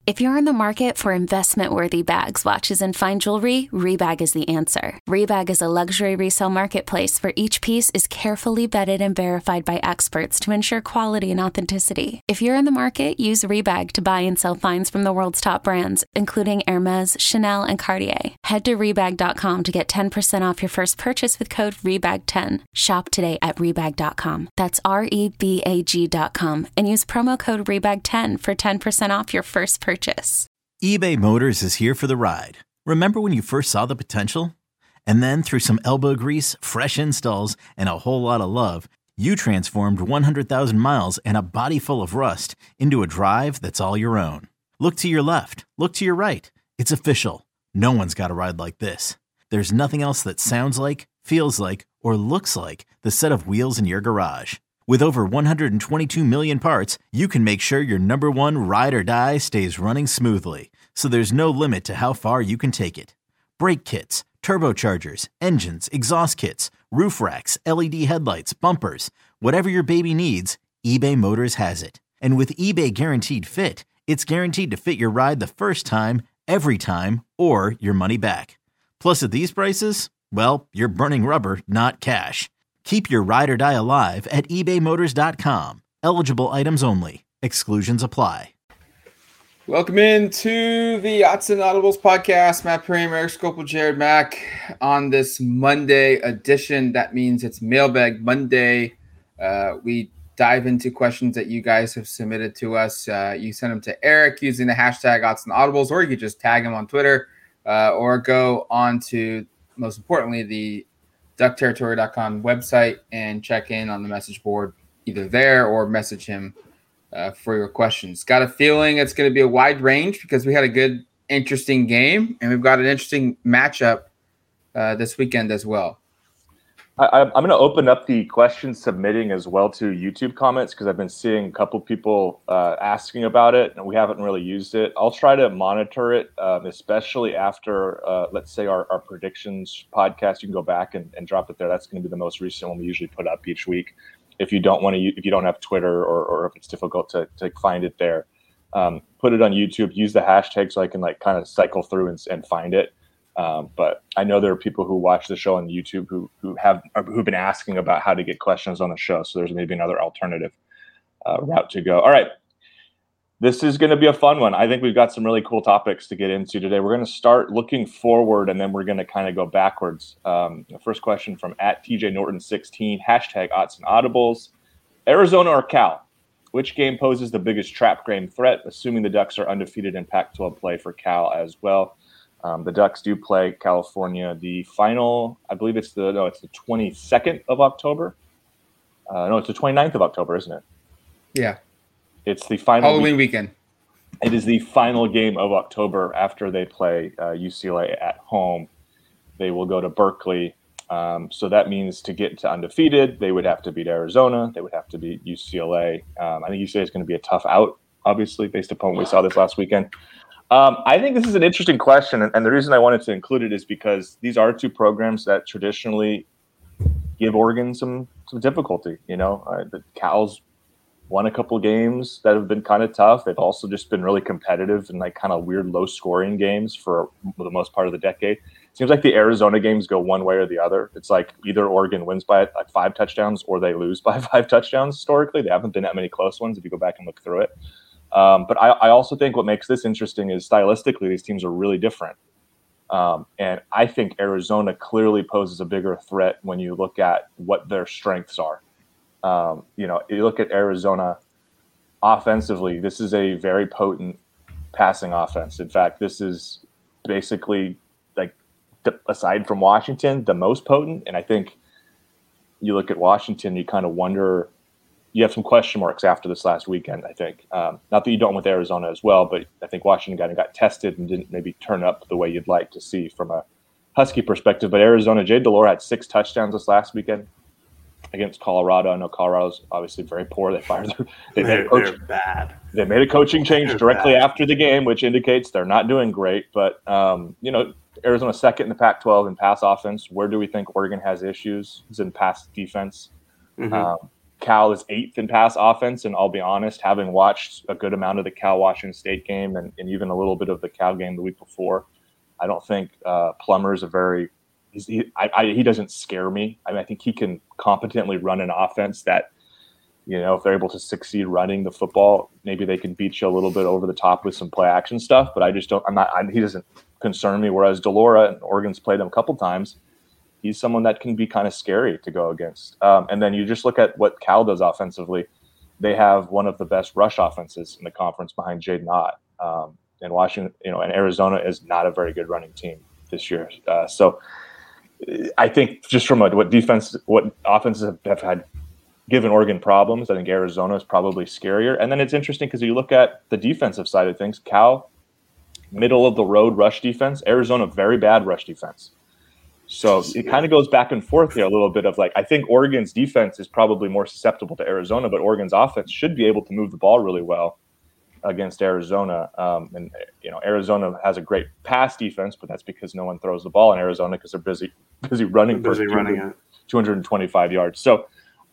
If you're in the market for investment-worthy bags, watches, and fine jewelry, Rebag is the answer. Rebag is a luxury resale marketplace where each piece is carefully vetted and verified by experts to ensure quality and authenticity. If you're in the market, use Rebag to buy and sell finds from the world's top brands, including Hermes, Chanel, and Cartier. Head to Rebag.com to get 10% off your first purchase with code REBAG10. Shop today at Rebag.com. That's REBAG.com and use promo code REBAG10 for 10% off your first purchase. eBay Motors is here for the ride. Remember when you first saw the potential? And then through some elbow grease, fresh installs, and a whole lot of love, you transformed 100,000 miles and a body full of rust into a drive that's all your own. Look to your left. Look to your right. It's official. No one's got a ride like this. There's nothing else that sounds like, feels like, or looks like the set of wheels in your garage. With over 122 million parts, you can make sure your number one ride or die stays running smoothly, so there's no limit to how far you can take it. Brake kits, turbochargers, engines, exhaust kits, roof racks, LED headlights, bumpers, whatever your baby needs, eBay Motors has it. And with eBay Guaranteed Fit, it's guaranteed to fit your ride the first time, every time, or your money back. Plus at these prices, well, you're burning rubber, not cash. Keep your ride or die alive at ebaymotors.com. Eligible items only. Exclusions apply. Welcome into the Odds and Audibles podcast. Matt Prehm, Eric Scopel, Jared Mack on this Monday edition. That means it's Mailbag Monday. We dive into questions that you guys have submitted to us. You send them to Eric using the hashtag Odds and Audibles, or you could just tag him on Twitter or go on to, most importantly, the duckterritory.com website and check in on the message board either there or message him for your questions. Got a feeling it's going to be a wide range because we had a good, interesting game, and we've got an interesting matchup this weekend as well. I'm going to open up the questions submitting as well to YouTube comments because I've been seeing a couple people asking about it, and we haven't really used it. I'll try to monitor it, especially after, let's say, our predictions podcast. You can go back and drop it there. That's going to be the most recent one we usually put up each week. If you don't want to, if you don't have Twitter or if it's difficult to find it there, put it on YouTube. Use the hashtag so I can kind of cycle through and find it. But I know there are people who watch the show on YouTube who've been asking about how to get questions on the show. So there's maybe another alternative route to go. All right. This is going to be a fun one. I think we've got some really cool topics to get into today. We're going to start looking forward, and then we're going to kind of go backwards. The first question from @TJNorton16, hashtag Odds and Audibles. Arizona or Cal? Which game poses the biggest trap game threat, assuming the Ducks are undefeated in Pac-12 play for Cal as well? The Ducks do play California the final, I believe it's the 22nd of October. It's the 29th of October, isn't it? Yeah. It's the final Halloween weekend. It is the final game of October after they play UCLA at home. They will go to Berkeley. So that means to get to undefeated, they would have to beat Arizona. They would have to beat UCLA. I think UCLA is going to be a tough out, obviously, based upon what we saw this last weekend. I think this is an interesting question, and the reason I wanted to include it is because these are two programs that traditionally give Oregon some difficulty. The Cal's won a couple games that have been kind of tough. They've also just been really competitive in kind of weird low-scoring games for the most part of the decade. It seems like the Arizona games go one way or the other. It's like either Oregon wins by 5 touchdowns or they lose by 5 touchdowns historically. There haven't been that many close ones if you go back and look through it. But I also think what makes this interesting is stylistically these teams are really different. And I think Arizona clearly poses a bigger threat when you look at what their strengths are. You look at Arizona offensively, this is a very potent passing offense. In fact, this is basically, aside from Washington, the most potent. And I think you look at Washington, you kind of wonder, you have some question marks after this last weekend, I think. Not that you don't with Arizona as well, but I think Washington got tested and didn't maybe turn up the way you'd like to see from a Husky perspective. But Arizona, Jay Delore had 6 touchdowns this last weekend against Colorado. I know Colorado's obviously very poor. They're bad. They made a coaching change directly after the game, which indicates they're not doing great. But, Arizona second in the Pac-12 in pass offense. Where do we think Oregon has issues? It's in pass defense. Mm-hmm. Cal is 8th in pass offense, and I'll be honest, having watched a good amount of the Cal Washington State game and even a little bit of the Cal game the week before, I don't think Plummer is he doesn't scare me. I mean, I think he can competently run an offense that, if they're able to succeed running the football, maybe they can beat you a little bit over the top with some play action stuff. But he doesn't concern me. Whereas Delora, and Oregon's played him a couple times, he's someone that can be kind of scary to go against. And then you just look at what Cal does offensively. They have one of the best rush offenses in the conference behind Jaden Ott. And Washington, and Arizona is not a very good running team this year. So I think just from what offenses have had given Oregon problems, I think Arizona is probably scarier. And then it's interesting because you look at the defensive side of things. Cal, middle of the road rush defense. Arizona, very bad rush defense. So it kind of goes back and forth here a little bit of I think Oregon's defense is probably more susceptible to Arizona, but Oregon's offense should be able to move the ball really well against Arizona. And Arizona has a great pass defense, but that's because no one throws the ball in Arizona because they're busy running for 225 yards. So,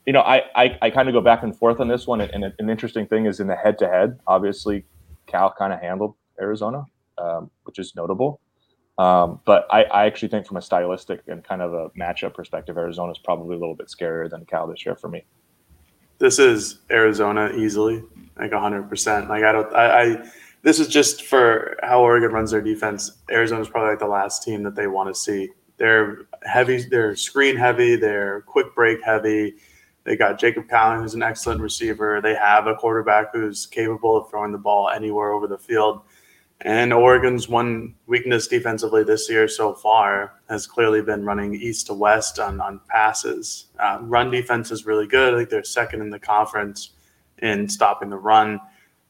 I kind of go back and forth on this one. And an interesting thing is in the head-to-head, obviously Cal kind of handled Arizona, which is notable. But I actually think from a stylistic and kind of a matchup perspective, Arizona is probably a little bit scarier than Cal this year for me. This is Arizona easily, 100%. This is just for how Oregon runs their defense. Arizona's probably the last team that they want to see. They're heavy, they're screen heavy, they're quick break heavy. They got Jacob Cowan, who's an excellent receiver. They have a quarterback who's capable of throwing the ball anywhere over the field. And Oregon's one weakness defensively this year so far has clearly been running east to west on passes. Run defense is really good. I think they're second in the conference in stopping the run.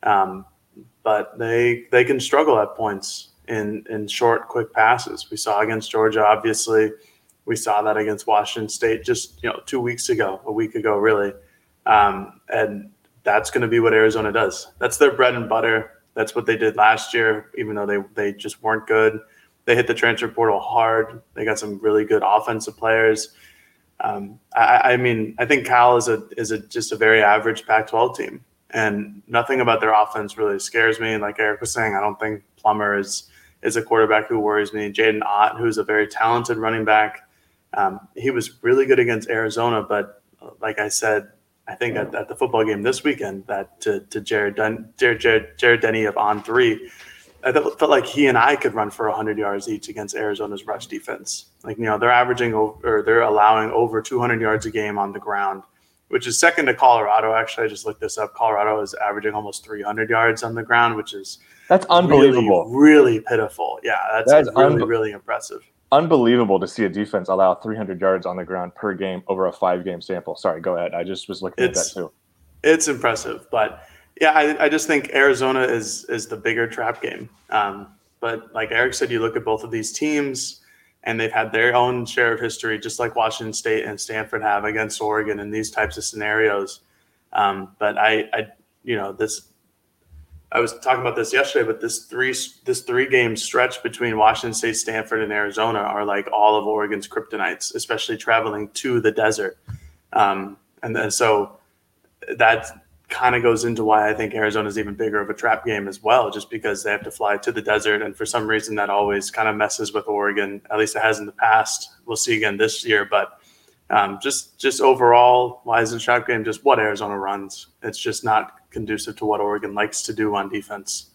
But they can struggle at points in short, quick passes. We saw against Georgia, obviously. We saw that against Washington State just 2 weeks ago, a week ago, really. And that's going to be what Arizona does. That's their bread and butter. That's what they did last year, even though they just weren't good. They hit the transfer portal hard. They got some really good offensive players. I think Cal is just a very average Pac-12 team, and nothing about their offense really scares me. Like Eric was saying, I don't think Plummer is a quarterback who worries me. Jaden Ott, who's a very talented running back, he was really good against Arizona, but like I said, I think at the football game this weekend, that to Jared Denny of On3, I felt like he and I could run for 100 yards each against Arizona's rush defense. They're they're allowing over 200 yards a game on the ground, which is second to Colorado. Actually, I just looked this up. Colorado is averaging almost 300 yards on the ground, that's unbelievable. Really, really pitiful. Yeah, that's really impressive. Unbelievable to see a defense allow 300 yards on the ground per game over a 5-game sample. Sorry, go ahead. I just was looking at that too. It's impressive, but yeah, I just think Arizona is the bigger trap game. But like Eric said, you look at both of these teams, and they've had their own share of history, just like Washington State and Stanford have against Oregon in these types of scenarios. But I was talking about this yesterday, but this three game stretch between Washington State, Stanford, and Arizona are like all of Oregon's kryptonites, especially traveling to the desert. So that kind of goes into why I think Arizona is even bigger of a trap game as well, just because they have to fly to the desert. And for some reason that always kind of messes with Oregon. At least it has in the past. We'll see again this year, but just overall, why is it a trap game? Just what Arizona runs. It's just not conducive to what Oregon likes to do on defense.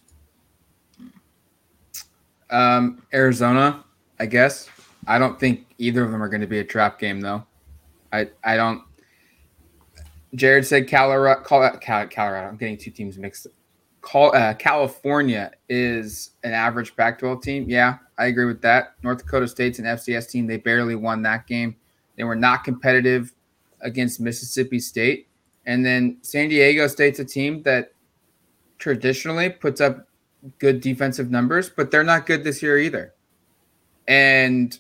Arizona, I guess. I don't think either of them are going to be a trap game, though. I don't. Jared said Colorado. I'm getting two teams mixed. California is an average Pac-12 team. Yeah, I agree with that. North Dakota State's an FCS team. They barely won that game. They were not competitive against Mississippi State. And then San Diego State's a team that traditionally puts up good defensive numbers, but they're not good this year either. And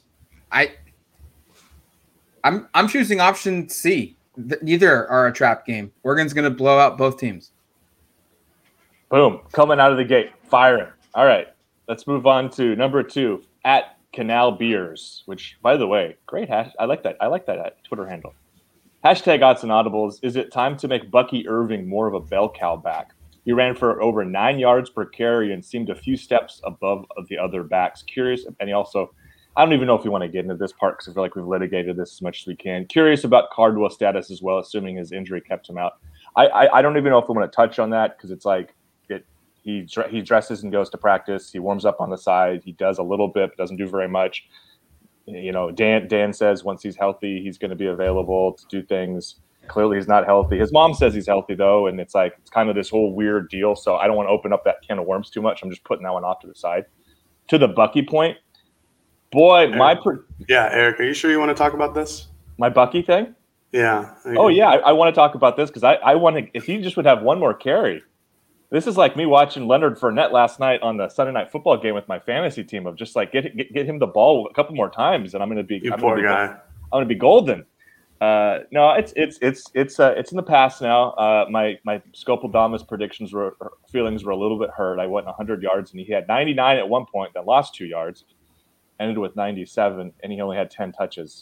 I'm choosing option C. Neither are a trap game. Oregon's going to blow out both teams. Boom. Coming out of the gate. Firing. All right. Let's move on to number 2 at Canal Beers, which, by the way, great hash. I like that Twitter handle. Hashtag Odds and Audibles. Is it time to make Bucky Irving more of a bell cow back? He ran for over 9 yards per carry and seemed a few steps above the other backs. Curious, and he also, I don't even know if we want to get into this part because I feel like we've litigated this as much as we can. Curious about Cardwell's status as well, assuming his injury kept him out. I don't even know if we want to touch on that because it's like he dresses and goes to practice. He warms up on the side. He does a little bit, but doesn't do very much. You know, Dan says once he's healthy, he's going to be available to do things. Clearly, he's not healthy. His mom says he's healthy, though, and it's like it's kind of this whole weird deal. So I don't want to open up that can of worms too much. I'm just putting that one off to the side. To the Bucky point, boy, Eric, Eric, are you sure you want to talk about this? My Bucky thing? Yeah. Oh, yeah, I want to talk about this because I want to – if he just would have one more carry. This is like me watching Leonard Fournette last night on the Sunday Night Football game with my fantasy team of just like get him the ball a couple more times, and I'm going to be I'm going to be golden. No, it's in the past now. My Scopeldamus predictions feelings were a little bit hurt. I went 100 yards, and he had 99 at one point, then lost 2 yards, ended with 97, and he only had 10 touches.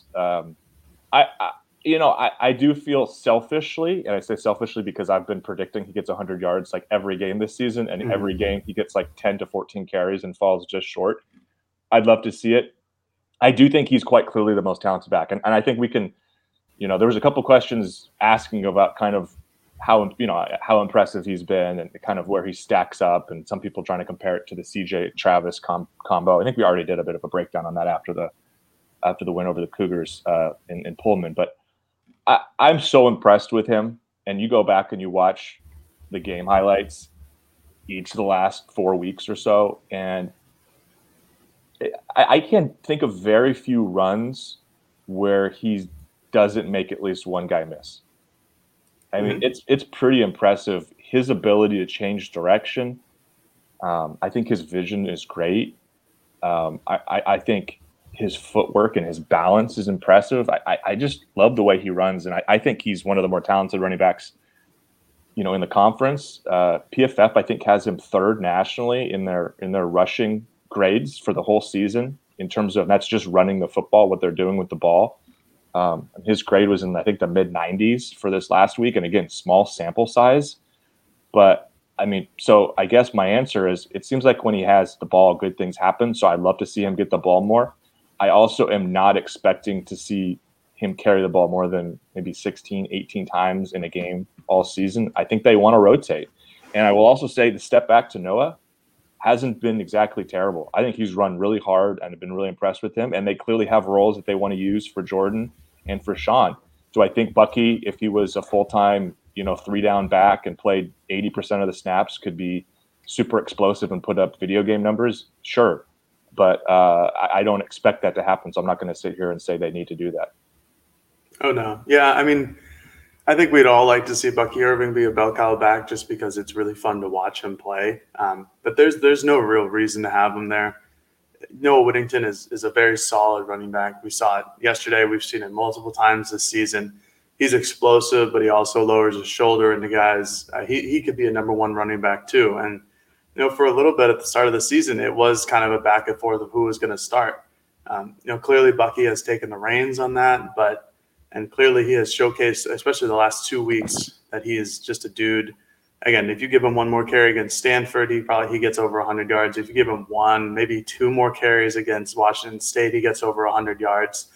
I do feel selfishly, and I say selfishly because I've been predicting he gets 100 yards like every game this season, and every game he gets like 10 to 14 carries and falls just short. I'd love to see it. I do think he's quite clearly the most talented back, and I think we can. You know, there was a couple questions asking about kind of how impressive he's been and kind of where he stacks up, and some people trying to compare it to the CJ Travis combo. I think we already did a bit of a breakdown on that after the win over the Cougars in Pullman. But I'm so impressed with him. And you go back and you watch the game highlights each of the last 4 weeks or so, and I can think of very few runs where he doesn't make at least one guy miss. I mean, it's pretty impressive. His ability to change direction. I think his vision is great. I think his footwork and his balance is impressive. I just love the way he runs, and I think he's one of the more talented running backs, you know, in the conference. PFF, I think, has him third nationally in their rushing grades for the whole season in terms of that's just running the football, what they're doing with the ball. His grade was in, I think, the mid-90s for this last week. And again, small sample size. But, I mean, so I guess my answer is it seems like when he has the ball, good things happen. So I'd love to see him get the ball more. I also am not expecting to see him carry the ball more than maybe 16, 18 times in a game all season. I think they want to rotate. And I will also say the step back to Noah hasn't been exactly terrible. I think he's run really hard and I've been really impressed with him. And they clearly have roles that they want to use for Jordan and for Sean. Do I think Bucky, if he was a full-time, 3-down back and played 80% of the snaps, could be super explosive and put up video game numbers? Sure. But I don't expect that to happen. So I'm not going to sit here and say they need to do that. Oh, no. Yeah, I mean, I think we'd all like to see Bucky Irving be a bell cow back just because it's really fun to watch him play. But there's no real reason to have him there. Noah Whittington is a very solid running back. We saw it yesterday. We've seen it multiple times this season. He's explosive, but he also lowers his shoulder into guys. He could be a number one running back too. And, for a little bit at the start of the season, it was kind of a back and forth of who was going to start. Clearly Bucky has taken the reins on that, and clearly he has showcased, especially the last 2 weeks, that he is just a dude. Again, if you give him one more carry against Stanford, he gets over 100 yards. If you give him one, maybe two more carries against Washington State, he gets over 100 yards.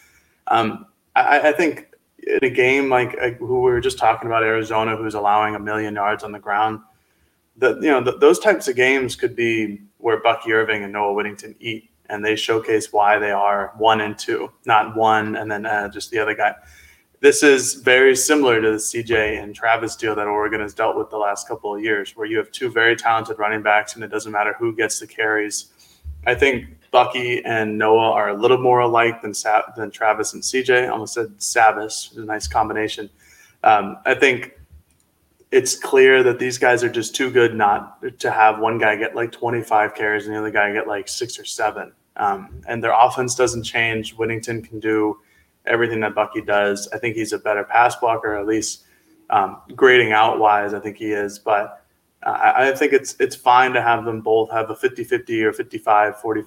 I think in a game like who we were just talking about, Arizona, who's allowing 1 million yards on the ground, those types of games could be where Bucky Irving and Noah Whittington eat, and they showcase why they are 1 and 2, not one and then just the other guy. This is very similar to the CJ and Travis deal that Oregon has dealt with the last couple of years, where you have two very talented running backs and it doesn't matter who gets the carries. I think Bucky and Noah are a little more alike than Travis and CJ. I almost said Savis, a nice combination. I think it's clear that these guys are just too good not to have one guy get like 25 carries and the other guy get like 6 or 7. And their offense doesn't change. Whittington can do everything that Bucky does. I think he's a better pass blocker, at least grading out wise. I think he is, but I think it's fine to have them both have a 50-50 or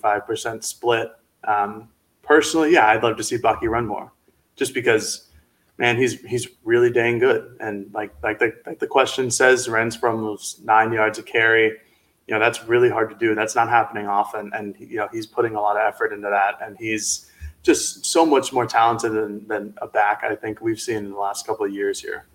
55-45% split. Personally, yeah, I'd love to see Bucky run more, just because man, he's really dang good. And like the question says, Renfrow was 9 yards a carry. That's really hard to do. That's not happening often. And, he's putting a lot of effort into that. And he's just so much more talented than a back I think we've seen in the last couple of years here.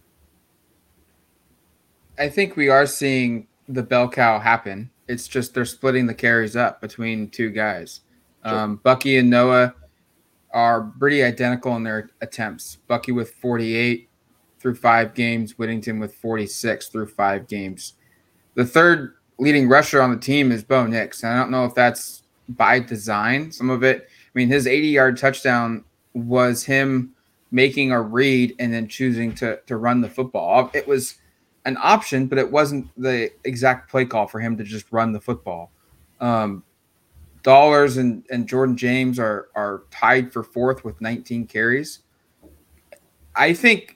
I think we are seeing the bell cow happen. It's just they're splitting the carries up between two guys. Sure. Bucky and Noah are pretty identical in their attempts. Bucky with 48 through 5 games, Whittington with 46 through 5 games. The third leading rusher on the team is Bo Nix. And I don't know if that's by design, some of it. I mean, his 80-yard touchdown was him making a read and then choosing to run the football. It was an option, but it wasn't the exact play call for him to just run the football. Dollars and Jordan James are tied for 4th with 19 carries. I think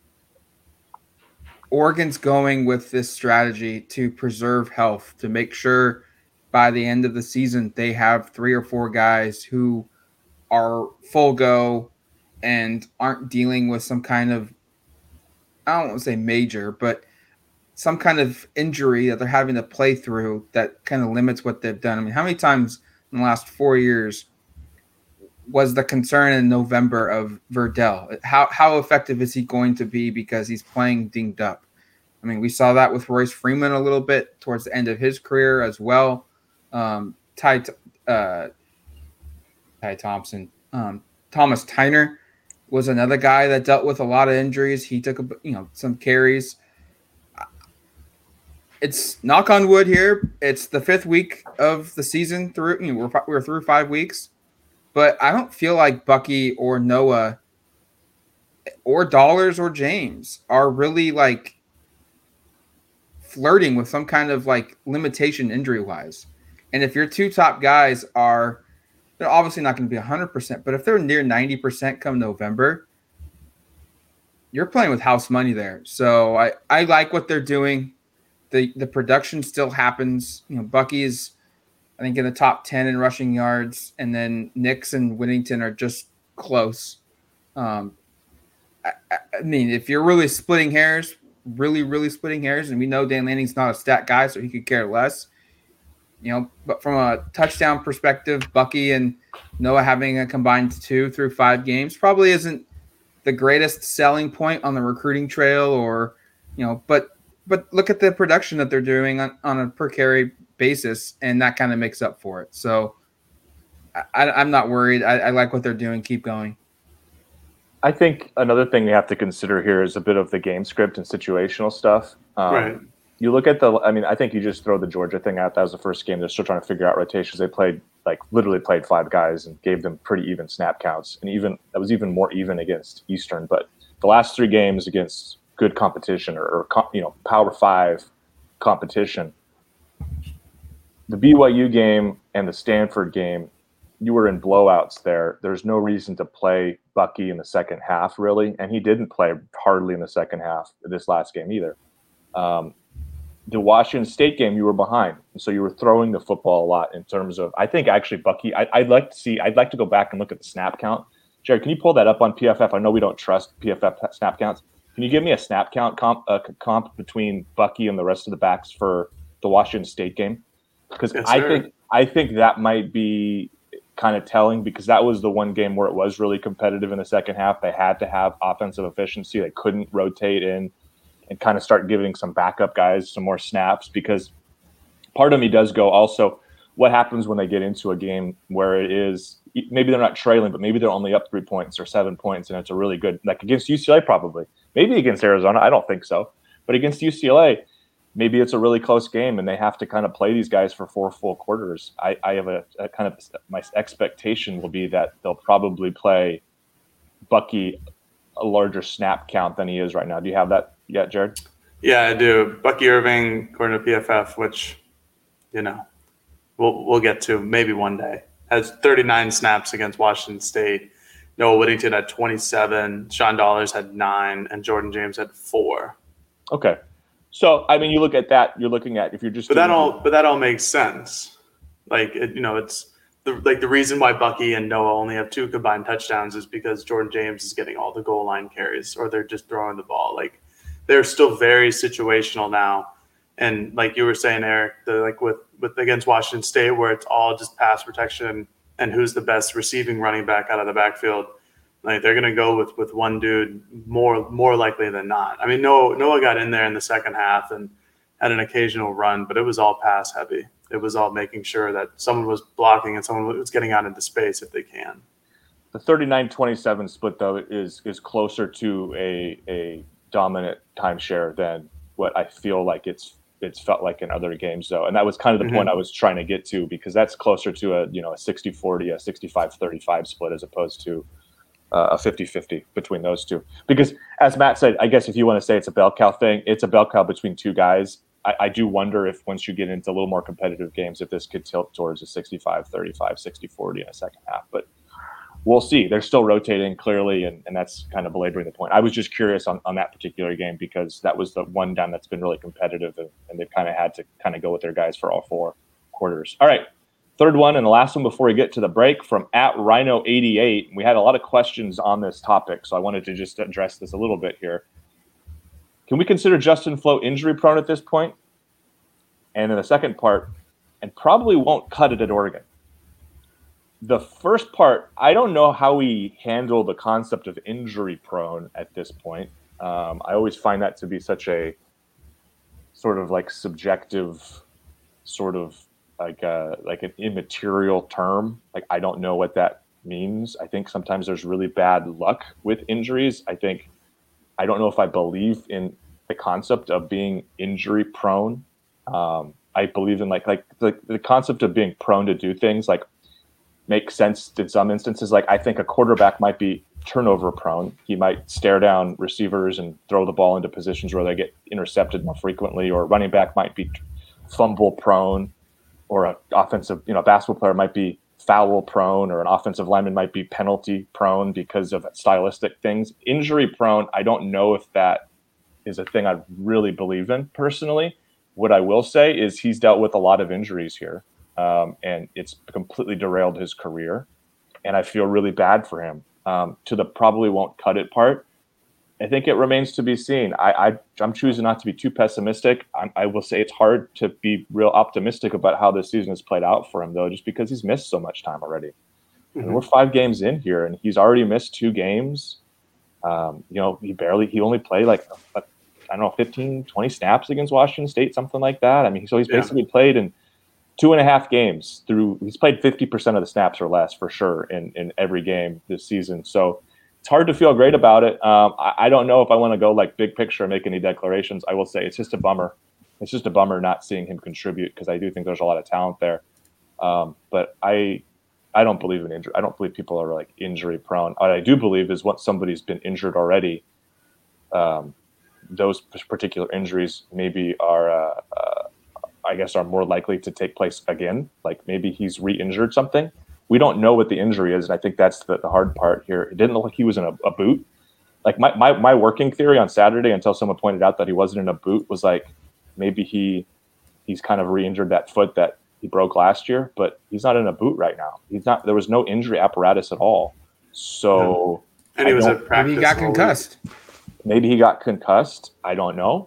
Oregon's going with this strategy to preserve health, to make sure by the end of the season they have 3 or 4 guys who are full go and aren't dealing with some kind of, I don't want to say major, but some kind of injury that they're having to play through that kind of limits what they've done. I mean, how many times in the last 4 years was the concern in November of Verdell? How effective is he going to be because he's playing dinged up? I mean, we saw that with Royce Freeman a little bit towards the end of his career as well. Ty Thompson. Thomas Tyner was another guy that dealt with a lot of injuries. He took some carries. It's knock on wood here. It's the 5th week of the season through. We're through 5 weeks, but I don't feel like Bucky or Noah or Dollars or James are really like flirting with some kind of like limitation injury wise. And if your 2 top guys are, they're obviously not going to be 100%, but if they're near 90% come November, you're playing with house money there. So I like what they're doing. The production still happens. Bucky is, I think, in the top 10 in rushing yards, and then Nix and Whittington are just close. I mean, if you're really splitting hairs, really splitting hairs, and we know Dan Lanning's not a stat guy, so he could care less. But from a touchdown perspective, Bucky and Noah having a combined 2 through 5 games probably isn't the greatest selling point on the recruiting trail, or but look at the production that they're doing on a per carry basis, and that kind of makes up for it. So I'm not worried. I like what they're doing. Keep going. I think another thing you have to consider here is a bit of the game script and situational stuff. Right. You look at I think you just throw the Georgia thing out. That was the first game. They're still trying to figure out rotations. They literally played 5 guys and gave them pretty even snap counts. And that was even more even against Eastern. But the last 3 games against good competition or Power 5 competition, the BYU game and the Stanford game, you were in blowouts there. There's no reason to play Bucky in the second half, really. And he didn't play hardly in the second half of this last game either. The Washington State game, you were behind. And so you were throwing the football a lot in terms of, I think actually Bucky, I'd like to go back and look at the snap count. Jared, can you pull that up on PFF? I know we don't trust PFF snap counts. Can you give me a snap count comp between Bucky and the rest of the backs for the Washington State game? Because yes, I think that might be kind of telling, because that was the one game where it was really competitive in the second half. They had to have offensive efficiency. They couldn't rotate in and kind of start giving some backup guys some more snaps, because part of me does go also, what happens when they get into a game where it is, maybe they're not trailing, but maybe they're only up 3 points or 7 points, and it's a really good, like against UCLA probably. Maybe against Arizona, I don't think so. But against UCLA, maybe it's a really close game and they have to kind of play these guys for 4 full quarters. I have a kind of, my expectation will be that they'll probably play Bucky a larger snap count than he is right now. Do you have that yet, Jared? Yeah, I do. Bucky Irving, according to PFF, which, we'll get to maybe one day, has 39 snaps against Washington State. Noah Whittington had 27, Sean Dollars had 9, and Jordan James had 4. Okay. So, I mean, you look at that, you're looking at, if you're just. But that all makes sense. Like, it's the reason why Bucky and Noah only have 2 combined touchdowns is because Jordan James is getting all the goal line carries, or they're just throwing the ball. Like, they're still very situational now. And like you were saying, Eric, like with against Washington State, where it's all just pass protection and who's the best receiving running back out of the backfield, like they're gonna go with one dude more likely than not. I mean, Noah got in there in the second half and had an occasional run, but it was all pass heavy. It was all making sure that someone was blocking and someone was getting out into space if they can. The 39-27 split, though, is closer to a dominant timeshare than what I feel like it's felt like in other games, though. And that was kind of the point I was trying to get to, because that's closer to a 60-40, a 65-35 split, as opposed to a 50-50 between those two. Because as Matt said, I guess if you want to say it's a bell cow thing, it's a bell cow between 2 guys. I do wonder if once you get into a little more competitive games, if this could tilt towards a 65-35, 60-40 in a second half. But we'll see. They're still rotating, clearly, and that's kind of belaboring the point. I was just curious on that particular game, because that was the one down that's been really competitive, and they've kind of had to kind of go with their guys for all 4 quarters. All right, third one and the last one before we get to the break, from @Rhino88. We had a lot of questions on this topic, so I wanted to just address this a little bit here. Can we consider Justin Flo injury prone at this point? And in the second part, and probably won't cut it at Oregon. The first part, I don't know how we handle the concept of injury prone at this point. I always find that to be such a sort of like subjective, sort of like an immaterial term. Like, I don't know what that means. I think sometimes there's really bad luck with injuries. I don't know if I believe in the concept of being injury prone. I believe in like the concept of being prone to do things like make sense in some instances. Like, I think a quarterback might be turnover prone. He might stare down receivers and throw the ball into positions where they get intercepted more frequently, or a running back might be fumble prone, or an offensive, basketball player might be foul prone, or an offensive lineman might be penalty prone because of stylistic things. Injury prone, I don't know if that is a thing I really believe in personally. What I will say is he's dealt with a lot of injuries here, and it's completely derailed his career, and I feel really bad for him. To the probably won't cut it part, I think it remains to be seen. I'm choosing not to be too pessimistic. I will say it's hard to be real optimistic about how this season has played out for him, though, just because he's missed so much time already. Mm-hmm. I mean, we're 5 games in here, and he's already missed 2 games. He only played like, 15, 20 snaps against Washington State, something like that. I mean, so he's basically played in 2.5 games he's played 50% of the snaps or less for sure in every game this season. So it's hard to feel great about it. I don't know if I want to go like big picture and make any declarations. I will say it's just a bummer. It's just a bummer not seeing him contribute, because I do think there's a lot of talent there. But I don't believe in injury. I don't believe people are like injury prone. What I do believe is once somebody's been injured already, those particular injuries maybe are, I guess, are more likely to take place again. Like maybe he's re-injured something. We don't know what the injury is, and I think that's the hard part here. It didn't look like he was in a boot. Like my working theory on Saturday, until someone pointed out that he wasn't in a boot, was like maybe he's kind of re-injured that foot that he broke last year, but he's not in a boot right now. He's not. There was no injury apparatus at all. So and he was at practice. Maybe he got concussed. Maybe he got concussed. I don't know.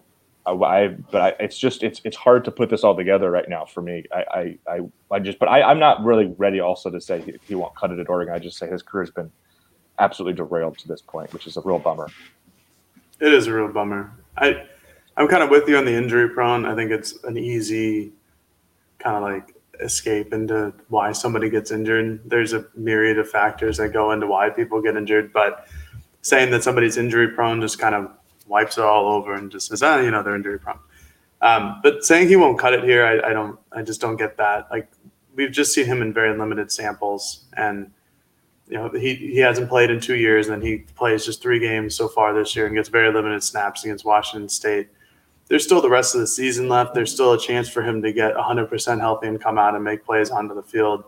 It's hard to put this all together right now for me. I'm not really ready also to say he won't cut it at Oregon. I just say his career's been absolutely derailed to this point, which is a real bummer. It is a real bummer. I'm kind of with you on the injury prone. I think it's an easy kind of like escape into why somebody gets injured. There's a myriad of factors that go into why people get injured, but saying that somebody's injury prone just kind of wipes it all over and just says, they're injury prone. But saying he won't cut it here, I just don't get that. Like, we've just seen him in very limited samples, and he hasn't played in 2 years, and then he plays just 3 games so far this year and gets very limited snaps against Washington State. There's still the rest of the season left. There's still a chance for him to get 100% healthy and come out and make plays onto the field.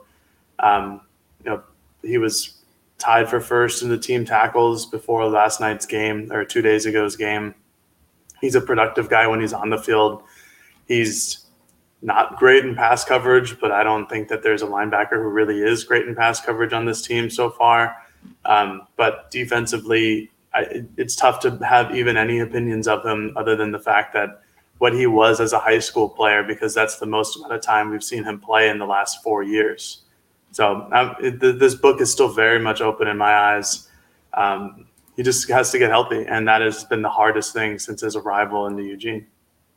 He was tied for first in the team tackles before last night's game, or 2 days ago's game. He's a productive guy when he's on the field. He's not great in pass coverage, but I don't think that there's a linebacker who really is great in pass coverage on this team so far. But defensively, it's tough to have even any opinions of him other than the fact that what he was as a high school player, because that's the most amount of time we've seen him play in the last 4 years. So this book is still very much open in my eyes. He just has to get healthy, and that has been the hardest thing since his arrival into Eugene.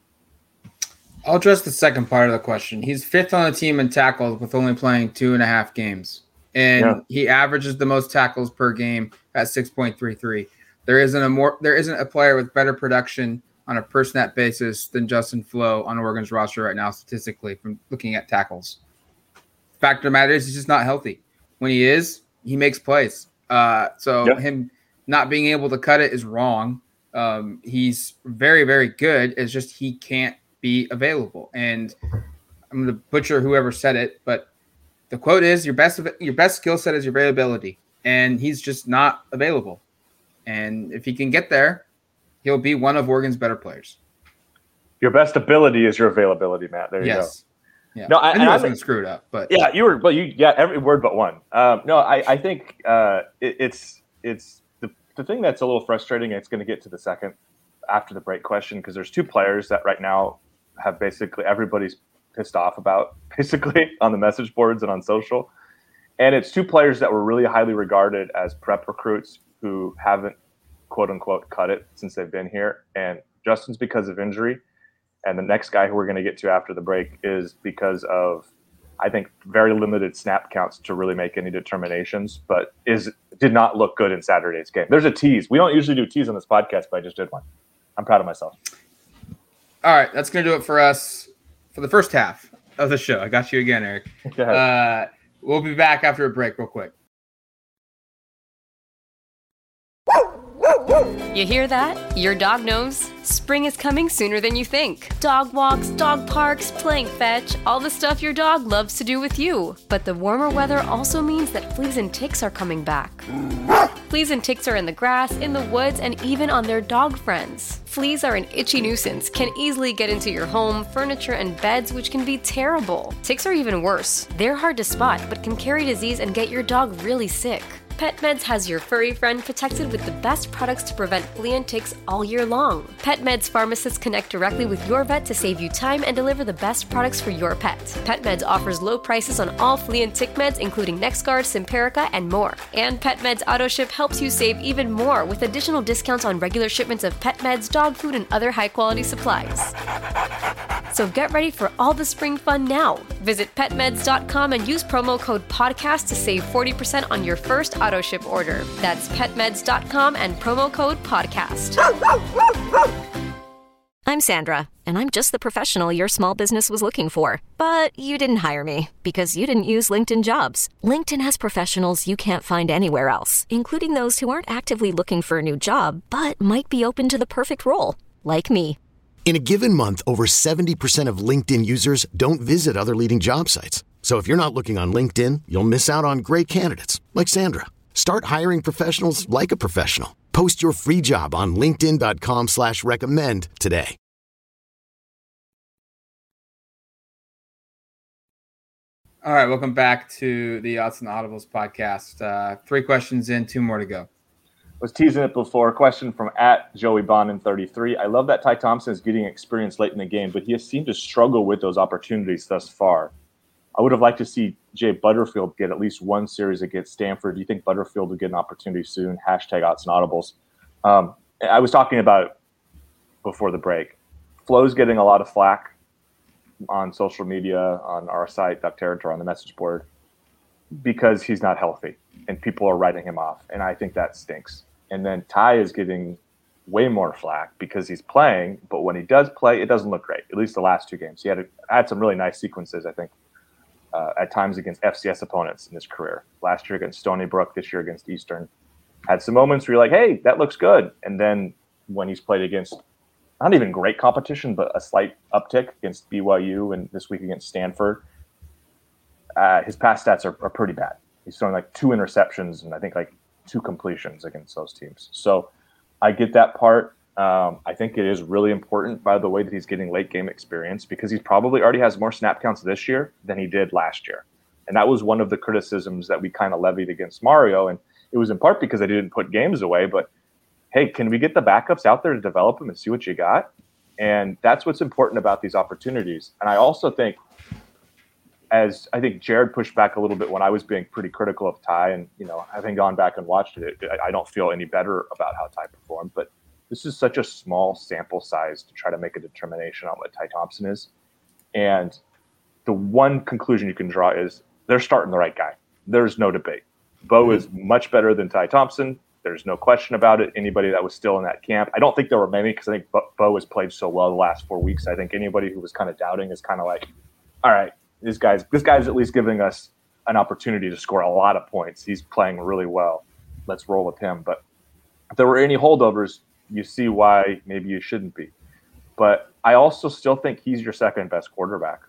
I'll address the second part of the question. He's fifth on the team in tackles with only playing 2.5 games. And he averages the most tackles per game at 6.33. There isn't a player with better production on a per snap basis than Justin Flowe on Oregon's roster right now, statistically, from looking at tackles. Fact of the matter is, he's just not healthy. When he is, he makes plays. Him not being able to cut it is wrong. He's very, very good. It's just he can't be available. And I'm going to butcher whoever said it, but the quote is, your best skill set is your availability. And he's just not available. And if he can get there, he'll be one of Oregon's better players. Your best ability is your availability, Matt. There you go. Yeah. No, I was going to screw it up, but yeah, you were. But you got every word but one. I think it's the thing that's a little frustrating. It's going to get to the second after the break question, because there's two players that right now have basically everybody's pissed off about, basically on the message boards and on social, and it's two players that were really highly regarded as prep recruits who haven't, quote unquote, cut it since they've been here. And Justin's because of injury. And the next guy who we're going to get to after the break is because of, I think, very limited snap counts to really make any determinations, but did not look good in Saturday's game. There's a tease. We don't usually do tease on this podcast, but I just did one. I'm proud of myself. All right, that's going to do it for us for the first half of the show. I got you again, Eric. Go ahead. We'll be back after a break real quick. You hear that? Your dog knows spring is coming sooner than you think. Dog walks, dog parks, playing fetch, all the stuff your dog loves to do with you. But the warmer weather also means that fleas and ticks are coming back. Fleas and ticks are in the grass, in the woods, and even on their dog friends. Fleas are an itchy nuisance, can easily get into your home, furniture, and beds, which can be terrible. Ticks are even worse. They're hard to spot, but can carry disease and get your dog really sick. PetMeds has your furry friend protected with the best products to prevent flea and ticks all year long. PetMeds pharmacists connect directly with your vet to save you time and deliver the best products for your pet. PetMeds offers low prices on all flea and tick meds, including NexGard, Simparica, and more. And PetMeds AutoShip helps you save even more with additional discounts on regular shipments of pet meds, dog food, and other high-quality supplies. So get ready for all the spring fun now. Visit petmeds.com and use promo code PODCAST to save 40% on your first AutoShip order. That's petmeds.com and promo code PODCAST. I'm Sandra, and I'm just the professional your small business was looking for. But you didn't hire me because you didn't use LinkedIn Jobs. LinkedIn has professionals you can't find anywhere else, including those who aren't actively looking for a new job, but might be open to the perfect role, like me. In a given month, over 70% of LinkedIn users don't visit other leading job sites. So if you're not looking on LinkedIn, you'll miss out on great candidates like Sandra. Start hiring professionals like a professional. Post your free job on linkedin.com/recommend today. All right, welcome back to the Odds and Audibles podcast. 3 questions in, 2 more to go. Was teasing it before. Question from @JoeyBonin33. I love that Ty Thompson is getting experience late in the game, but he has seemed to struggle with those opportunities thus far. I would have liked to see Jay Butterfield get at least one series against Stanford. Do you think Butterfield will get an opportunity soon? #Odds and Audibles. I was talking about before the break. Flo's getting a lot of flack on social media, on our site, Duck Territory, on the message board, because he's not healthy and people are writing him off. And I think that stinks. And then Ty is getting way more flack because he's playing, but when he does play, it doesn't look great. At least the last 2 games. He had some really nice sequences, I think, at times against FCS opponents in his career. Last year against Stony Brook, this year against Eastern. Had some moments where you're like, hey, that looks good. And then when he's played against not even great competition, but a slight uptick against BYU and this week against Stanford, his pass stats are pretty bad. He's throwing like 2 interceptions and I think like 2 completions against those teams. So I get that part. I think it is really important, by the way, that he's getting late game experience because he probably already has more snap counts this year than he did last year. And that was one of the criticisms that we kind of levied against Mario. And it was in part because they didn't put games away. But, hey, can we get the backups out there to develop them and see what you got? And that's what's important about these opportunities. And I also think, as I think Jared pushed back a little bit when I was being pretty critical of Ty, and, having gone back and watched it, I don't feel any better about how Ty performed. But this is such a small sample size to try to make a determination on what Ty Thompson is. And the one conclusion you can draw is they're starting the right guy. There's no debate. Bo is much better than Ty Thompson. There's no question about it. Anybody that was still in that camp, I don't think there were many because I think Bo has played so well the last 4 weeks. I think anybody who was kind of doubting is kind of like, all right, this guy's at least giving us an opportunity to score a lot of points. He's playing really well. Let's roll with him. But if there were any holdovers, you see why maybe you shouldn't be. But I also still think he's your second best quarterback.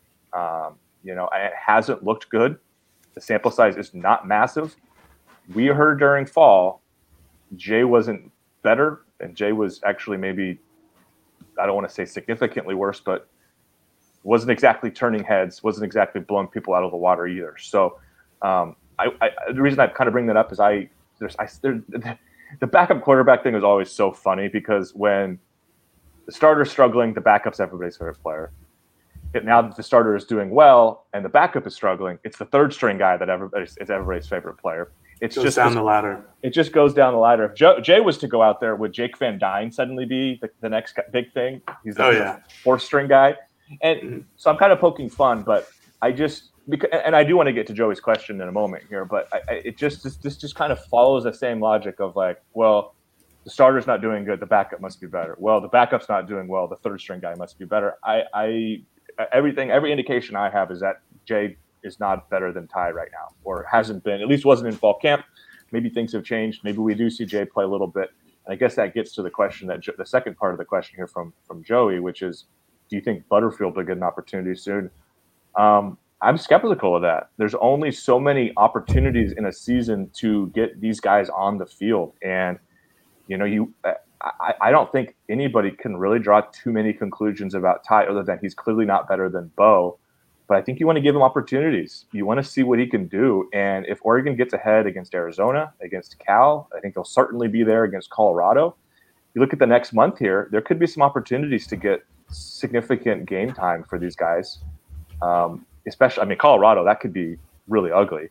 It hasn't looked good. The sample size is not massive. We heard during fall, Jay wasn't better, and Jay was actually maybe, I don't want to say significantly worse, but wasn't exactly turning heads, wasn't exactly blowing people out of the water either. So the reason I kind of bring that up is the backup quarterback thing is always so funny because when the starter's struggling, the backup's everybody's favorite player. Now that the starter is doing well and the backup is struggling, it's the third string guy that is everybody's favorite player. It goes down the ladder. It just goes down the ladder. If Jay was to go out there, would Jake Van Dyne suddenly be the next big thing? He's the fourth string guy. And so I'm kind of poking fun, but I do want to get to Joey's question in a moment here, but this just kind of follows the same logic of like, well, the starter's not doing good, the backup must be better. Well, the backup's not doing well, the third string guy must be better. Every indication I have is that Jay is not better than Ty right now, or hasn't been, at least wasn't in fall camp. Maybe things have changed. Maybe we do see Jay play a little bit. And I guess that gets to the question the second part of the question here from Joey, which is, do you think Butterfield will get an opportunity soon? I'm skeptical of that. There's only so many opportunities in a season to get these guys on the field. And, I don't think anybody can really draw too many conclusions about Ty other than he's clearly not better than Bo. But I think you want to give him opportunities. You want to see what he can do. And if Oregon gets ahead against Arizona, against Cal, I think they'll certainly be there against Colorado. You look at the next month here, there could be some opportunities to get significant game time for these guys. Especially, Colorado, that could be really ugly.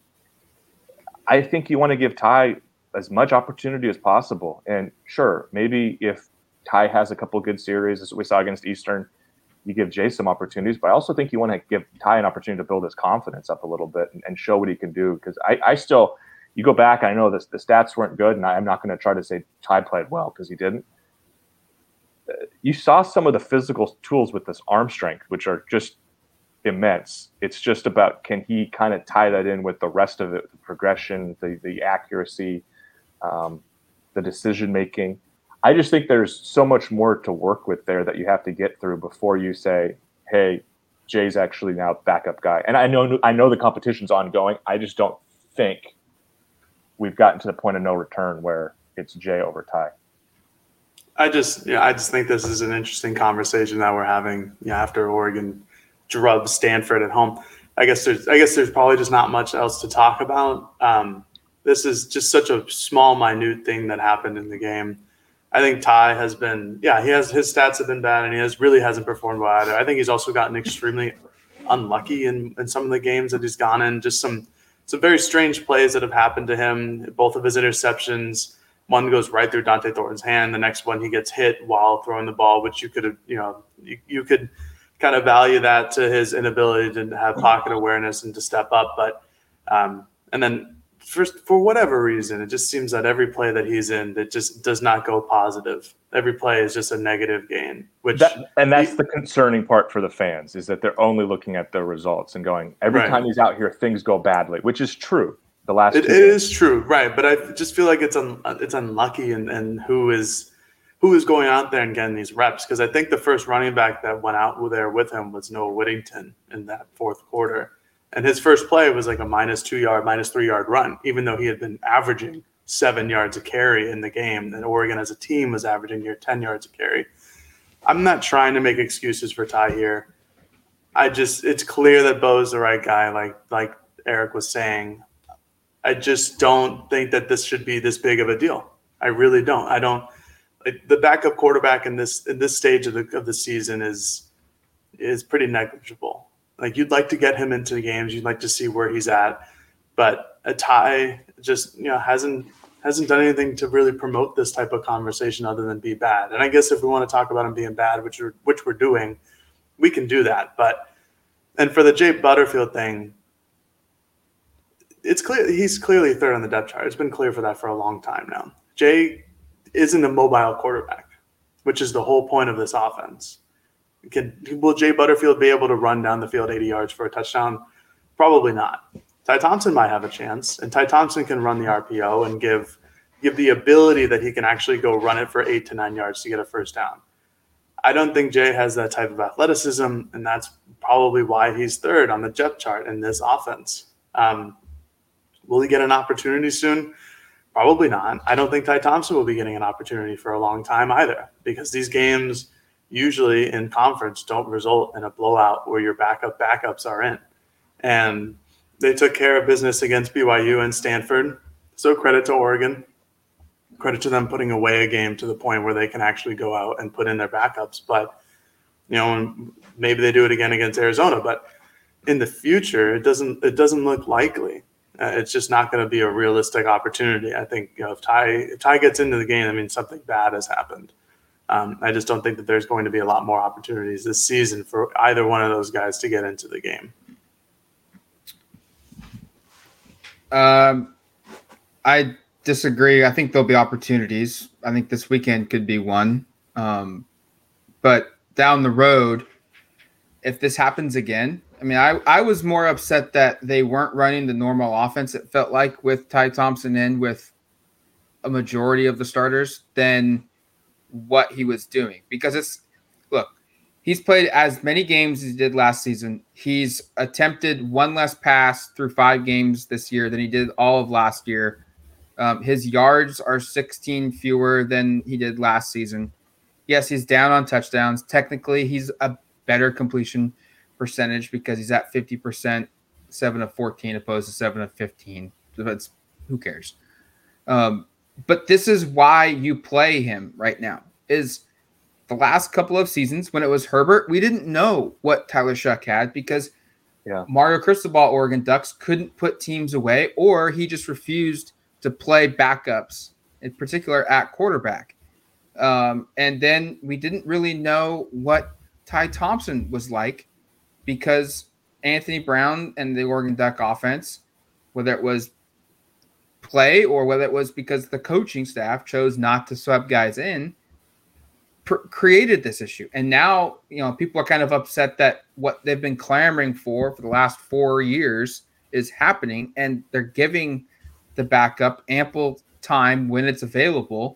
I think you want to give Ty as much opportunity as possible. And sure, maybe if Ty has a couple good series, as we saw against Eastern, you give Jay some opportunities. But I also think you want to give Ty an opportunity to build his confidence up a little bit and show what he can do. Because I still, you go back, I know the stats weren't good, and I'm not going to try to say Ty played well because he didn't. You saw some of the physical tools with this arm strength, which are just immense. It's just about, can he kind of tie that in with the rest of it, the progression, the accuracy, the decision making. I just think there's so much more to work with there that you have to get through before you say, hey, Jay's actually now backup guy. And I know the competition's ongoing. I just don't think we've gotten to the point of no return where it's Jay over Ty. I just think this is an interesting conversation that we're having after Oregon drubs Stanford at home. I guess there's probably just not much else to talk about. This is just such a small, minute thing that happened in the game. I think Ty has been, his stats have been bad, and he really hasn't performed well either. I think he's also gotten extremely unlucky in some of the games that he's gone in. Just some very strange plays that have happened to him. Both of his interceptions, one goes right through Dante Thornton's hand. The next one, he gets hit while throwing the ball, which you could kind of value that to his inability to have pocket awareness and to step up. But and then for whatever reason, it just seems that every play that he's in, that just does not go positive. Every play is just a negative gain. That's the concerning part for the fans, is that they're only looking at the results and going, every time he's out here, things go badly, which is true. It is true, right? But I just feel like it's unlucky, and who is going out there and getting these reps? Because I think the first running back that went out there with him was Noah Whittington in that fourth quarter. And his first play was like a -2 yard, -3 yard run, even though he had been averaging 7 yards a carry in the game, and Oregon as a team was averaging near 10 yards a carry. I'm not trying to make excuses for Ty here. It's clear that Bo's the right guy, like Eric was saying. I just don't think that this should be this big of a deal. I really don't. I don't. The backup quarterback in this stage of the season is pretty negligible. Like, you'd like to get him into the games, you'd like to see where he's at, but a Ty just hasn't done anything to really promote this type of conversation other than be bad. And I guess if we want to talk about him being bad, which we're doing, we can do that. And for the Jay Butterfield thing, it's clear he's clearly third on the depth chart. It's been clear for that for a long time now. Jay isn't a mobile quarterback, which is the whole point of this offense. Will Jay Butterfield be able to run down the field 80 yards for a touchdown? Probably not. Ty Thompson might have a chance, and Ty Thompson can run the RPO and give the ability that he can actually go run it for 8 to 9 yards to get a first down. I don't think Jay has that type of athleticism, and that's probably why he's third on the depth chart in this offense. Will he get an opportunity soon? Probably not. I don't think Ty Thompson will be getting an opportunity for a long time either, because these games usually in conference don't result in a blowout where your backups are in. And they took care of business against BYU and Stanford. So credit to Oregon. Credit to them putting away a game to the point where they can actually go out and put in their backups. But, maybe they do it again against Arizona. But in the future, it doesn't look likely. It's just not going to be a realistic opportunity. I think if Ty gets into the game, something bad has happened. I just don't think that there's going to be a lot more opportunities this season for either one of those guys to get into the game. I disagree. I think there'll be opportunities. I think this weekend could be one. But down the road, if this happens again, I was more upset that they weren't running the normal offense, it felt like, with Ty Thompson in with a majority of the starters than what he was doing. Because he's played as many games as he did last season. He's attempted one less pass through 5 games this year than he did all of last year. His yards are 16 fewer than he did last season. Yes, he's down on touchdowns. Technically, he's a better completion percentage because he's at 50%, 7 of 14 opposed to 7 of 15. But who cares? But this is why you play him right now. Is the last couple of seasons when it was Herbert, we didn't know what Tyler Shuck had because Mario Cristobal, Oregon Ducks, couldn't put teams away, or he just refused to play backups, in particular at quarterback. And then we didn't really know what Ty Thompson was like because Anthony Brown and the Oregon Duck offense, whether it was play or whether it was because the coaching staff chose not to sub guys in, created this issue. And now, people are kind of upset that what they've been clamoring for the last 4 years is happening, and they're giving the backup ample time when it's available.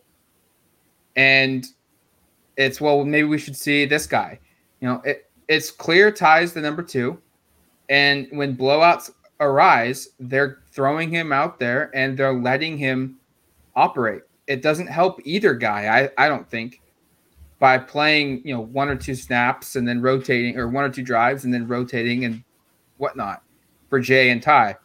And it's, maybe we should see this guy. It's clear Ty's the number 2. And when blowouts arise, they're throwing him out there and they're letting him operate. It doesn't help either guy, I don't think, by playing, 1 or 2 snaps and then rotating, or 1 or 2 drives and then rotating and whatnot for Jay and Ty.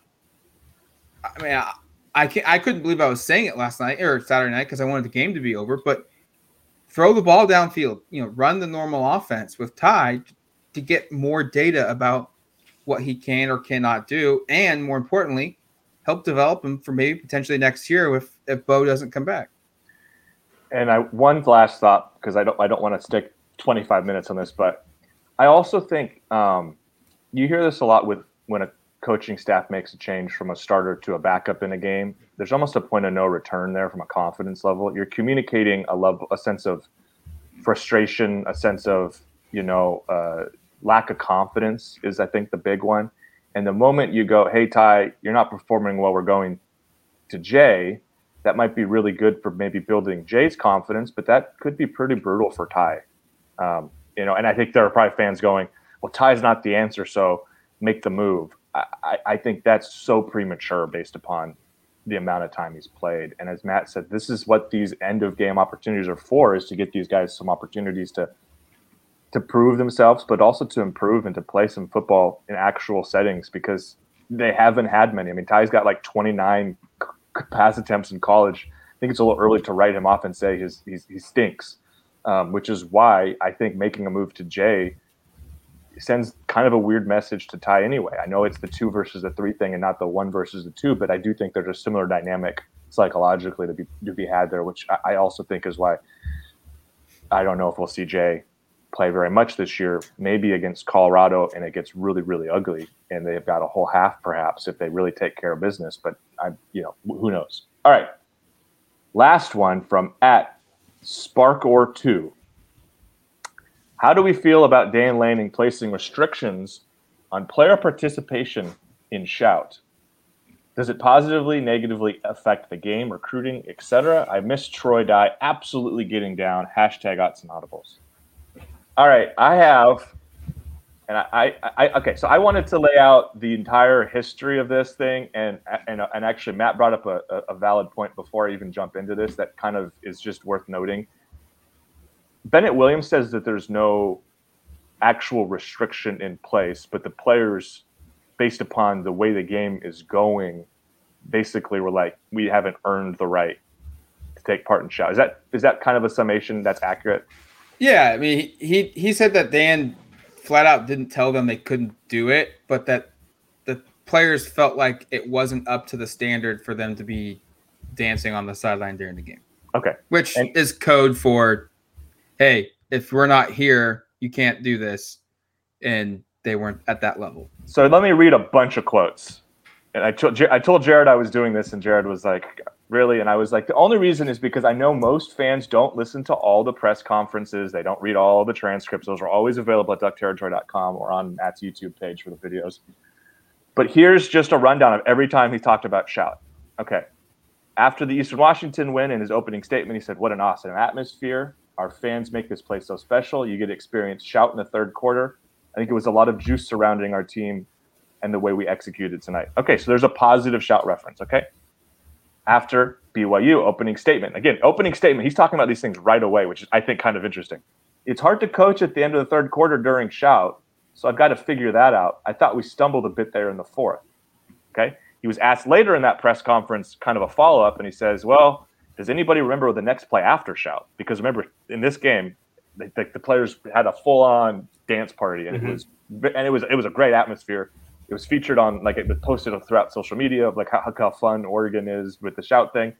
I couldn't believe I was saying it last night or Saturday night because I wanted the game to be over, but throw the ball downfield, run the normal offense with Ty to get more data about what he can or cannot do. And more importantly, help develop him for maybe potentially next year if Bo doesn't come back. And one last thought, because I don't want to stick 25 minutes on this, but I also think you hear this a lot when a coaching staff makes a change from a starter to a backup in a game. There's almost a point of no return there from a confidence level. You're communicating a sense of frustration, a sense of lack of confidence is, I think, the big one. And the moment you go, hey, Ty, you're not performing well, we're going to Jay, that might be really good for maybe building Jay's confidence, but that could be pretty brutal for Ty. And I think there are probably fans going, well, Ty's not the answer, so make the move. I think that's so premature based upon the amount of time he's played. And as Matt said, this is what these end of game opportunities are for, is to get these guys some opportunities to prove themselves, but also to improve and to play some football in actual settings, because they haven't had many. I mean, Ty's got like 29 pass attempts in college. I think it's a little early to write him off and say he stinks, which is why I think making a move to Jay sends kind of a weird message to Ty anyway. I know it's the 2 versus the 3 thing and not the 1 versus the 2, but I do think there's a similar dynamic psychologically to be had there, which I also think is why I don't know if we'll see Jay play very much this year, maybe against Colorado, and it gets really, really ugly, and they've got a whole half perhaps if they really take care of business. But who knows? All right, last one from @SparkOr2. How do we feel about Dan Lanning placing restrictions on player participation in Shout? Does it positively, negatively affect the game, recruiting, etc.? I miss Troy Dye absolutely getting down. #OttsandAudibles. All right, I have, and okay. So I wanted to lay out the entire history of this thing, and actually Matt brought up a valid point before I even jump into this that kind of is just worth noting. Bennett Williams says that there's no actual restriction in place, but the players, based upon the way the game is going, basically were like, we haven't earned the right to take part in Shout. Is that kind of a summation that's accurate? Yeah, I mean, he said that Dan flat out didn't tell them they couldn't do it, but that the players felt like it wasn't up to the standard for them to be dancing on the sideline during the game. Okay. Which is code for, hey, if we're not here, you can't do this. And they weren't at that level. So let me read a bunch of quotes. And I told Jared I was doing this, and Jared was like, really? And I was like, the only reason is because I know most fans don't listen to all the press conferences. They don't read all the transcripts. Those are always available at duckterritory.com or on Matt's YouTube page for the videos. But here's just a rundown of every time he talked about Shout. Okay. After the Eastern Washington win, in his opening statement, he said, "What an awesome atmosphere. Our fans make this place so special. You get to experience Shout in the third quarter. I think it was a lot of juice surrounding our team and the way we executed tonight." Okay, so there's a positive Shout reference, okay? After BYU, opening statement. Again, opening statement, he's talking about these things right away, which is, I think, kind of interesting. It's hard to coach at the end of the third quarter during Shout, so I've got to figure that out. I thought we stumbled a bit there in the fourth, okay? He was asked later in that press conference, kind of a follow-up, and he says, well, does anybody remember the next play after Shout? Because remember, in this game, the players had a full-on dance party, and it was a great atmosphere. It was featured on, like, it was posted throughout social media of like how fun Oregon is with the Shout thing.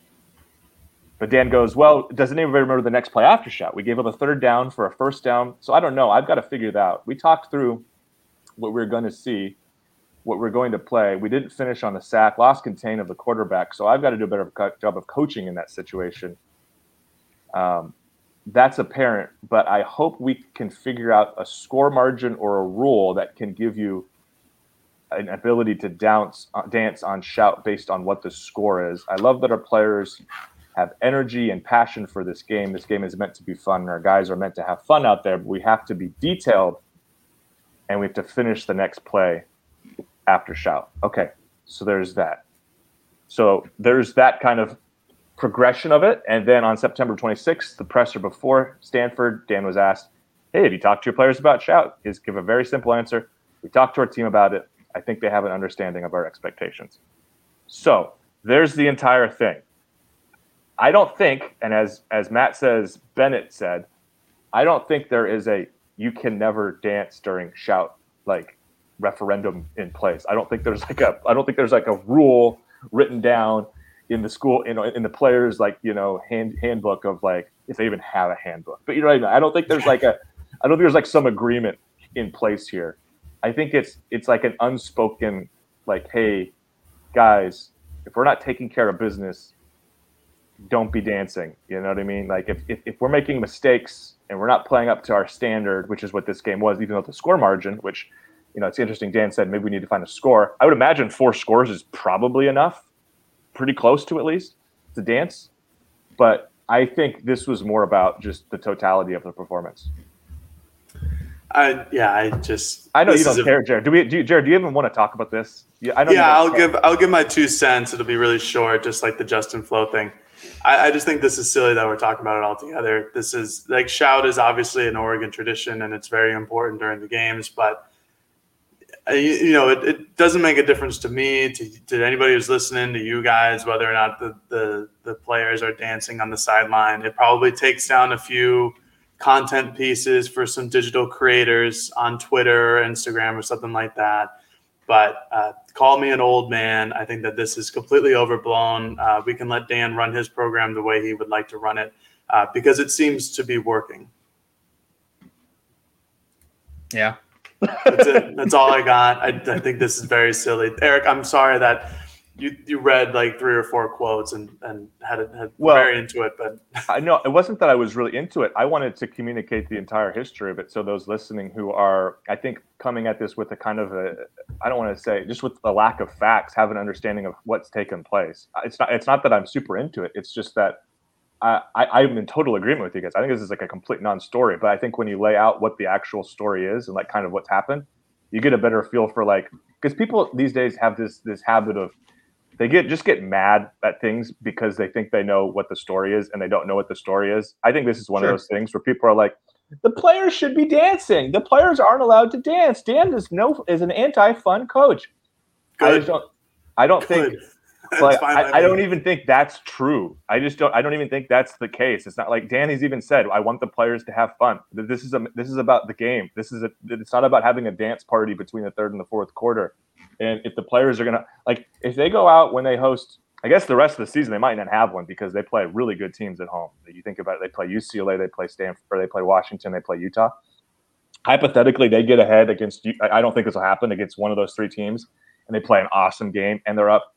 But Dan goes, well, does anybody remember the next play after Shout? We gave up a third down for a first down. So I don't know. I've got to figure that out. We talked through what we're going to see, what we're going to play. We didn't finish on the sack, lost contain of the quarterback. So I've got to do a better job of coaching in that situation. That's apparent, but I hope we can figure out a score margin or a rule that can give you an ability to dance on Shout based on what the score is. I love that our players have energy and passion for this game. This game is meant to be fun, and our guys are meant to have fun out there, but we have to be detailed, and we have to finish the next play after Shout. Okay, so there's that. So there's that kind of progression of it. And then on September 26th, the presser before Stanford, Dan was asked, hey, have you talked to your players about Shout? He's give a very simple answer. We talked to our team about it. I think they have an understanding of our expectations. So there's the entire thing. I don't think, and as Matt says, Bennett said, I don't think there is a you can never dance during Shout like referendum in place. I don't think there's like a rule written down in the school, in the players handbook of like, if they even have a handbook. But you know what I mean? I don't think there's some agreement in place here. I think it's like an unspoken, like, hey, guys, if we're not taking care of business, don't be dancing. You know what I mean? Like if we're making mistakes and we're not playing up to our standard, which is what this game was, even though the score margin, which, it's interesting. Dan said maybe we need to find a score. I would imagine 4 scores is probably enough, pretty close to at least, to dance. But I think this was more about just the totality of the performance. I know you don't care, Jared. Jared, do you even want to talk about this? I'll give my 2 cents. It'll be really short, just like the Justin Flo thing. I just think this is silly that we're talking about it all together. This is like shout is obviously an Oregon tradition, and it's very important during the games. But it doesn't make a difference to me, to anybody who's listening, to you guys, whether or not the players are dancing on the sideline. It probably takes down a few content pieces for some digital creators on Twitter, Instagram, or something like that. But call me an old man. I think that this is completely overblown. We can let Dan run his program the way he would like to run it because it seems to be working. Yeah. That's it. That's all I got. I think this is very silly. Eric, I'm sorry that you read like 3 or 4 quotes and had very into it, but I know it wasn't that I was really into it. I wanted to communicate the entire history of it, so those listening who are, I think, coming at this with a kind of I don't want to say just with a lack of facts, have an understanding of what's taken place. It's not that I'm super into it. It's just that I'm in total agreement with you guys. I think this is like a complete non-story, but I think when you lay out what the actual story is and like kind of what's happened, you get a better feel for like, because people these days have this habit of they get mad at things because they think they know what the story is and they don't know what the story is. I think this is one of those things where people are like, the players should be dancing. The players aren't allowed to dance. Dan is an anti-fun coach. Good. I don't think like, I don't even think that's true. I don't even think that's the case. It's not like Danny's even said, I want the players to have fun. This is about the game. It's not about having a dance party between the third and the fourth quarter. And if the players are going to, like, if they go out when they host, I guess the rest of the season, they might not have one because they play really good teams at home. You think about it, they play UCLA, they play Stanford, or they play Washington, they play Utah. Hypothetically, they get ahead against, I don't think this will happen, against one of those 3 teams, and they play an awesome game, and they're up,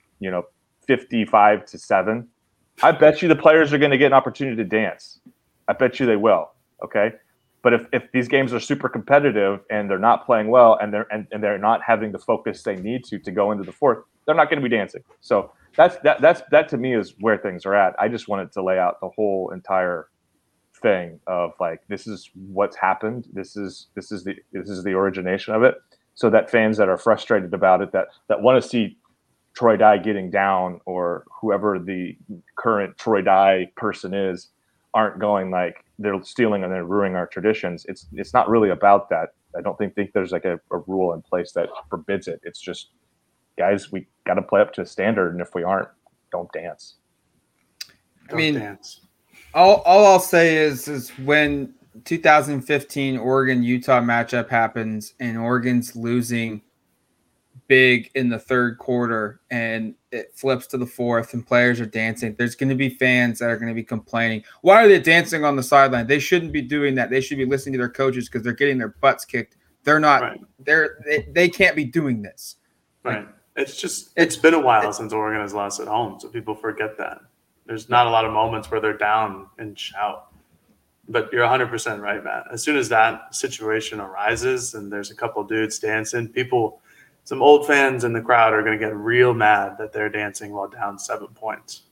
55-7. I bet you the players are going to get an opportunity to dance. I bet you they will, okay? But if these games are super competitive and they're not playing well and they're not having the focus they need to go into the fourth, they're not going to be dancing. So that to me is where things are at. I just wanted to lay out the whole entire thing of like, this is what's happened. This is the origination of it. So that fans that are frustrated about it, that want to see Troy Dye getting down, or whoever the current Troy Dye person is, aren't going like they're stealing and they're ruining our traditions. It's not really about that. I don't think there's like a rule in place that forbids it. It's just, guys, we got to play up to a standard, and if we aren't, don't dance. All I'll say is when 2015 Oregon-Utah matchup happens and Oregon's losing big in the third quarter and it flips to the fourth and players are dancing, there's going to be fans that are going to be complaining. Why are they dancing on the sideline? They shouldn't be doing that. They should be listening to their coaches because they're getting their butts kicked. They're not they can't be doing this. Right. It's been a while since Oregon has lost at home, so people forget that. There's not a lot of moments where they're down and shout. But you're 100% right, Matt. As soon as that situation arises and there's a couple dudes dancing, some old fans in the crowd are going to get real mad that they're dancing while down 7 points.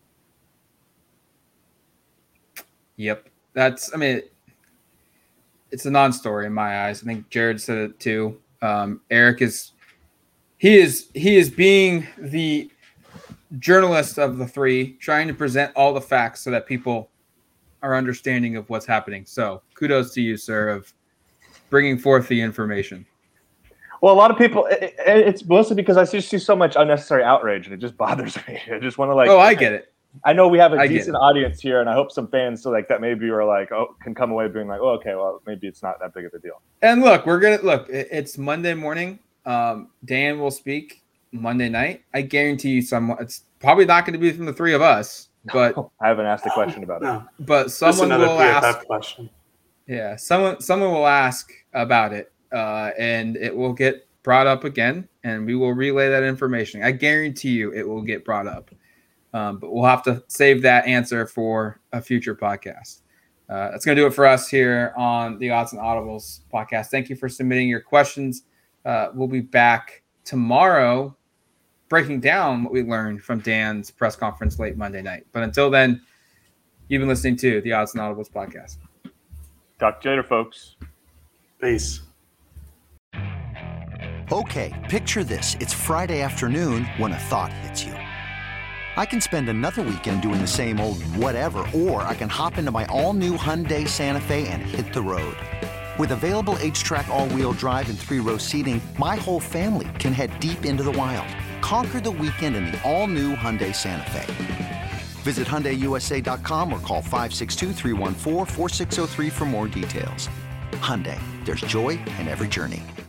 Yep. It's a non-story in my eyes. I think Jared said it too. Eric is being the journalist of the 3, trying to present all the facts so that people are understanding of what's happening. So kudos to you, sir, of bringing forth the information. Well, a lot of people, it's mostly because I just see so much unnecessary outrage, and it just bothers me. I just want to I get it. I know we have a decent audience here, and I hope some fans that maybe are like, can come away being like, okay, well, maybe it's not that big of a deal. And look, it's Monday morning. Dan will speak Monday night. I guarantee you it's probably not going to be from the 3 of us, but I haven't asked a question about it. But someone will ask. Question. Yeah, someone will ask about it. And it will get brought up again, and we will relay that information. I guarantee you it will get brought up. But we'll have to save that answer for a future podcast. That's going to do it for us here on the Odds and Audibles podcast. Thank you for submitting your questions. We'll be back tomorrow breaking down what we learned from Dan's press conference late Monday night. But until then, you've been listening to the Odds and Audibles podcast. Talk to you later, folks. Peace. Okay, picture this. It's Friday afternoon when a thought hits you. I can spend another weekend doing the same old whatever, or I can hop into my all-new Hyundai Santa Fe and hit the road. With available H-Track all-wheel drive and 3-row seating, my whole family can head deep into the wild. Conquer the weekend in the all-new Hyundai Santa Fe. Visit HyundaiUSA.com or call 562-314-4603 for more details. Hyundai, there's joy in every journey.